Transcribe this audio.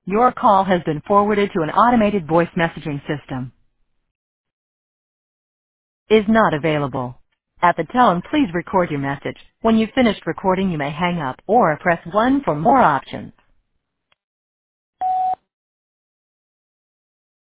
Your call has been forwarded to an automated voice messaging system. Is not available. At the tone, please record your message. When you've finished recording, you may hang up or press 1 for more options.